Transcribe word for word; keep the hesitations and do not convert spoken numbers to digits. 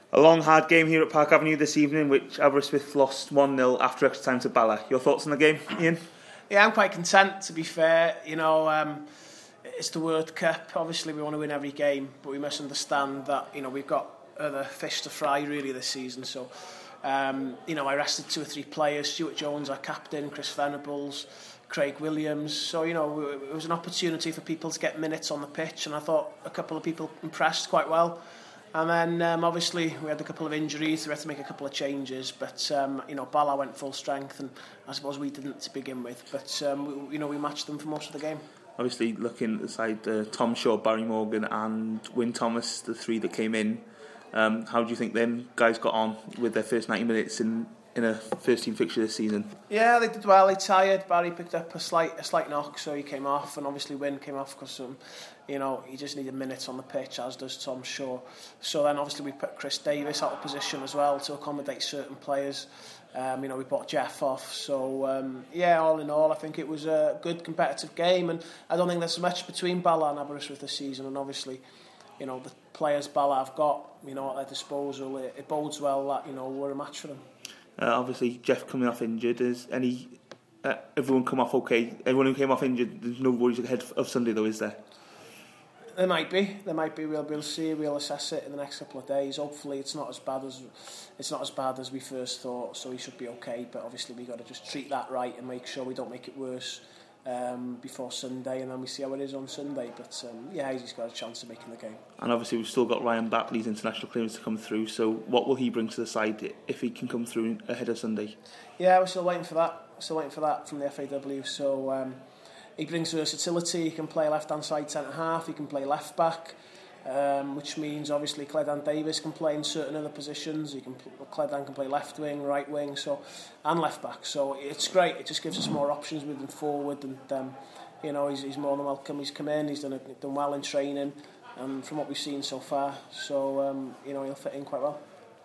A long, hard game here at Park Avenue this evening, which Aberystwyth lost one nil after extra time to Bala. Your thoughts on the game, Ian? Yeah, I'm quite content, to be fair. You know, um, it's the World Cup. Obviously, we want to win every game, but we must understand that, you know, we've got other fish to fry, really, this season. So, um, you know, I rested two or three players. Stuart Jones, our captain, Chris Venables, Craig Williams. So, you know, it was an opportunity for people to get minutes on the pitch, and I thought a couple of people impressed quite well. And then, um, obviously, we had a couple of injuries. We had to make a couple of changes. But, um, you know, Bala went full strength, and I suppose we didn't to begin with. But, um, we, you know, we matched them for most of the game. Obviously, looking at the side, uh, Tom Shaw, Barry Morgan and Wyn Thomas, the three that came in. Um, how do you think them guys got on with their first ninety minutes in, in a first-team fixture this season? Yeah, they did well. They tired. Barry picked up a slight a slight knock, so he came off. And obviously, Wyn came off because um, you know, he just needed minutes on the pitch, as does Tom Shaw. So then obviously we put Chris Davis out of position as well to accommodate certain players. Um, you know, we brought Jeff off. So um, yeah, all in all, I think it was a good competitive game, and I don't think there's much between Bala and Aberystwyth this season. And obviously, you know, the players Bala have got, you know, at their disposal, it, it bodes well that, you know, we're a match for them. Uh, obviously, Jeff coming off injured. Is any uh, everyone come off okay? Everyone who came off injured, there's no worries ahead of Sunday, though, is there? There might be, there might be. We'll, we'll see. We'll assess it in the next couple of days. Hopefully, it's not as bad as it's not as bad as we first thought. So he should be okay. But obviously, we got to just treat that right and make sure we don't make it worse um, before Sunday, and then we see how it is on Sunday. But um, yeah, he's got a chance of making the game. And obviously, we've still got Ryan Batley's international clearance to come through. So what will he bring to the side if he can come through ahead of Sunday? Yeah, we're still waiting for that. We're still waiting for that from the F A W. So. Um, He brings versatility. He can play left-hand side centre-half. He can play left-back, um, which means obviously Cledan Davis can play in certain other positions. He can Cledan can play left wing, right wing, so and left-back. So it's great. It just gives us more options moving forward. And um, you know, he's, he's more than welcome. He's come in. He's done a, done well in training, and um, from what we've seen so far. So um, you know, he'll fit in quite well.